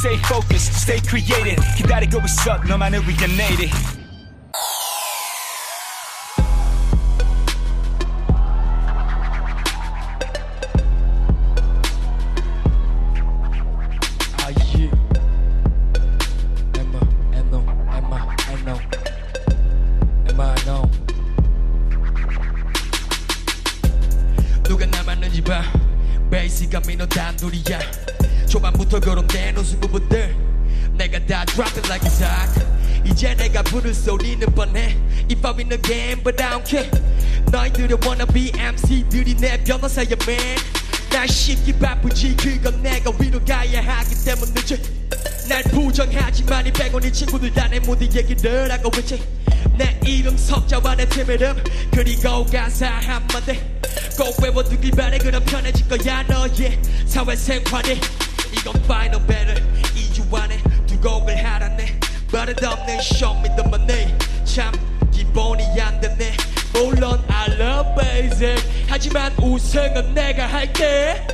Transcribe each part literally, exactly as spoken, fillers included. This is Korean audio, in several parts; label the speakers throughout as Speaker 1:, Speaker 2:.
Speaker 1: stay focused, stay creative. 기다리고 있어 너만을 위한 내일이.
Speaker 2: 베이스가 민호 단둘이야. 초반부터 거론된 우승부분들 내가 다 drop it like it's hot. 이제 내가 부를 소리는 뻔해. If I win the game but I don't care. 너희들의 wannabe 엠씨들이 내 변호사야 man. 날 쉽게 바쁘지 그건 내가 위로 가야 하기 때문이지. 날 부정하지만 이 백원이 친구들 다 내 모든 얘기를 하고 있지. 내 이름 석자와 내 팀 이름 그리고 가사 한마디 꼭 외워두길 바래. 그럼 편해질 거야 너의 사회생활이. 이건 final battle 이 주 안에 두 곡을 하라네. 버릇없는 show me the money. 참 기본이 안 되네. 물론 I love basic 하지만 우승은 내가 할게.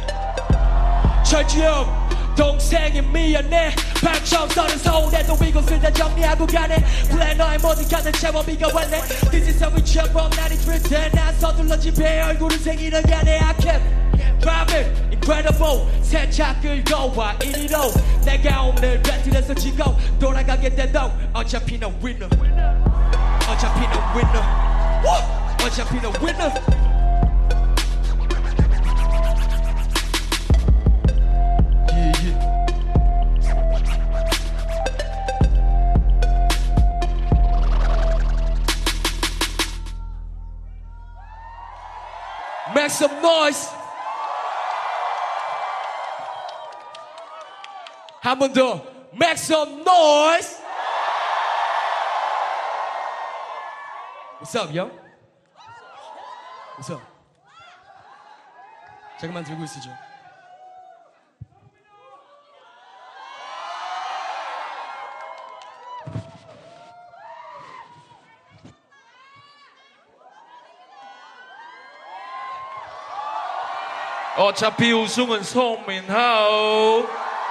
Speaker 2: 철주형 동생이 미안해. 방청 써는 서울에도 이곳을 다 정리하고 가네. 플래너의 모든 칸을 채워 비가 왔네. This is how we jump on ninety-three ten. 난 서둘러 집에 얼굴을 생기는 가네. I can't drive it incredible. 세차 끌고 와 이리로. 내가 오늘 배틀에서 지고 돌아가게 돼도 어차피 너 winner. 어차피 너 winner. 어차피 너 winner. Make some noise. 한 번 더. Make some noise. What's up, yo? What's up? 잠깐만 들고 있으죠.
Speaker 3: 어차피 우승은 송민하오.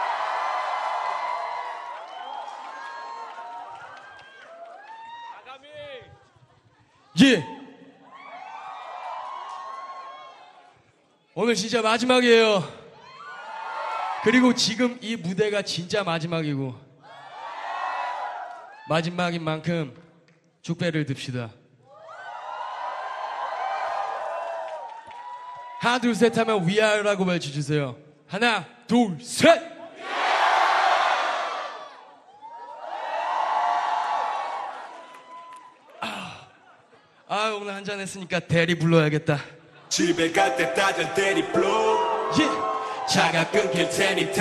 Speaker 2: 예. 오늘 진짜 마지막이에요. 그리고 지금 이 무대가 진짜 마지막이고 마지막인 만큼 축배를 듭시다. 하나 둘 셋 하면 We Are라고 외쳐주세요. 하나 둘 셋. 아, 아 오늘 한잔 했으니까 대리 불러야겠다.
Speaker 4: 집에 갈 때 따뜻한 대리 불러.
Speaker 2: yeah.
Speaker 4: 차가 끊길 테니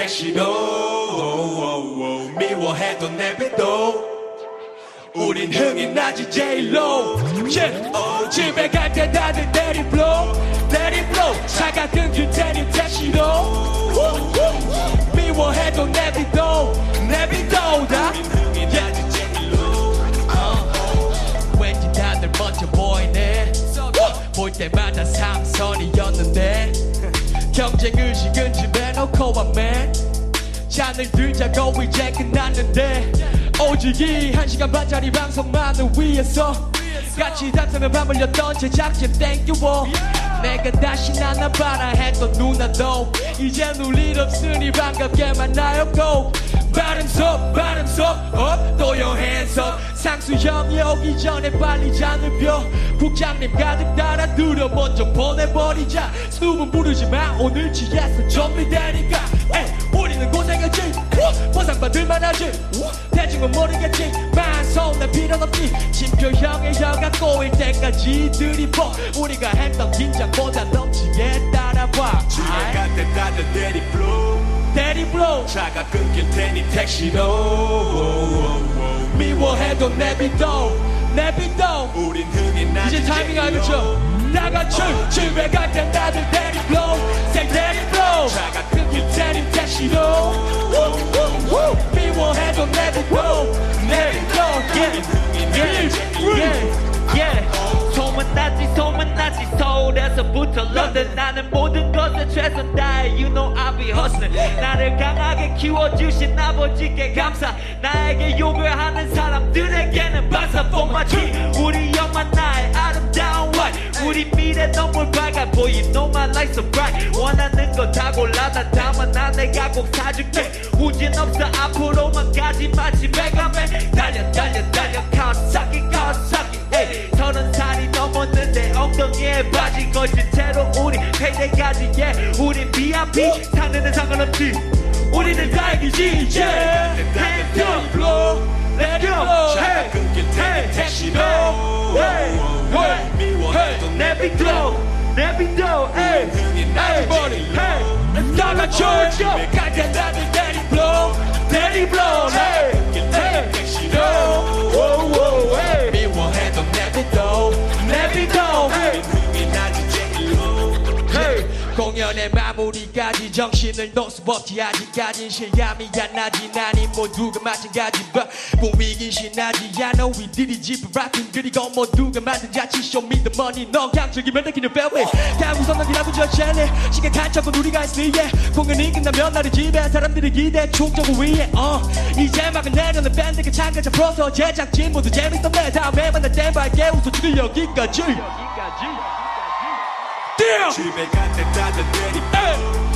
Speaker 4: 택시로. 미워해도 내비도 우린 흥이 나지 제일로.
Speaker 2: yeah. oh, 집에 갈 때 다들 대리 불러. Let it blow. 차가 끊길 테니 택시로. 미워해도 내비도 내비도 다 왠지 다들 멋져 보이네. 볼 때마다 삼선이었는데 경쟁의식은 집에 놓고 왔네. 잔을 들자고 이제 끝났는데 오직 이 한 시간 반짜리 방송만을 위해서 같이 다투며 밤을 였던 제작진 Thank you all. 내가 다시 나나봐라 했던 누나도 이젠 울 일 없으니 반갑게 만나요 고. Bottoms up, bottoms up, up, throw your hands up. 상수 형이 오기 전에 빨리 잔을 펴. 국장님 가득 따라들여 먼저 보내버리자. 스눕은 부르지마 오늘 취해서 정리되니까. 에이, 우리는 고생했지 보상받을 만하지. 대충은 모르겠지 만손에 필요는 없지. 진표 형의 혀가 꼬일 때까지 들이퍼. 우리가 했던 긴장보다 넘치게 따라와.
Speaker 4: 집에 갈 때 따뜻한 대리 불러.
Speaker 2: 대리 불러.
Speaker 4: 차가 끊길 테니 택시로.
Speaker 2: 미워해도 내비도 내비도
Speaker 4: 우린 흥이 나지.
Speaker 2: 이제 타이밍 알겠죠? 다같이 집에 갈 때 다들 대리 불러. Say 대리 불러.
Speaker 4: 차가 끊길 테니
Speaker 2: 택시로. 미워해도 내비도 내비도 yeah, yeah, yeah.
Speaker 5: 소문나지 소문나지 서울에서 태어나서부터 런던 나는 모든 것에 최선 다해 You know I'll be hustling 나를 강하게 키워주신 아버지께 감사 나에게 욕을 하는 사람들에게는 반사 for my dream 우리 영화 나의 아름다운 white 우리 미래 너무 밝아 보이 No my light so bright 원하는 거 다 골라 다 담아 나 내가 꼭 사줄게 후진 없어 앞으로만 가지 마치 메가맨 달려 달려 달려 카와사키 카와사키 에이 서른 살이 넘었는데 엉덩이에 바지 거친 채로 우리 패대까지 yeah 우린 비아이피 상대는 상관없지 우리는 다 이기지 yeah Hands up blow Let go
Speaker 4: 자가 끊길 테니 택시로
Speaker 5: Hey Hey
Speaker 4: 미워해도
Speaker 5: Never glow Never glow Hey
Speaker 4: 흥이 나지
Speaker 5: Hey Hey
Speaker 2: 다 같이 집에 갈때 나를 let it blow
Speaker 5: Let it blow Hey
Speaker 4: 끊길 테니 택시로
Speaker 5: Whoa whoa Hey
Speaker 2: 미워해도 never go
Speaker 5: Never go Hey
Speaker 4: 흥이 나지 제일로
Speaker 5: Hey
Speaker 2: 공연의 마무리까지 정신을 놓을 수 없지 아직까진 실감이 안 나지 난이 모두가 마찬가지 but 분위기 신나지 I know we did it 집을 rapping 그리고 모두가 만든 자치 show me the money 너 강적이면 느끼는 fairway 다 우선 넌이라고 저 젤리 시간 간척은 우리가 있으니 yeah 공연이 끝나면 나를 집에 사람들이 기대 총적을 위해 uh. 이제 막은 내려는 밴드가 참가자 프로서 제작진 모두 재밌었네 다음에 만날 땐 밝게 웃어주길 여기까지
Speaker 5: 여기까지
Speaker 2: Damn!
Speaker 4: 집에 갈 때 다들 ready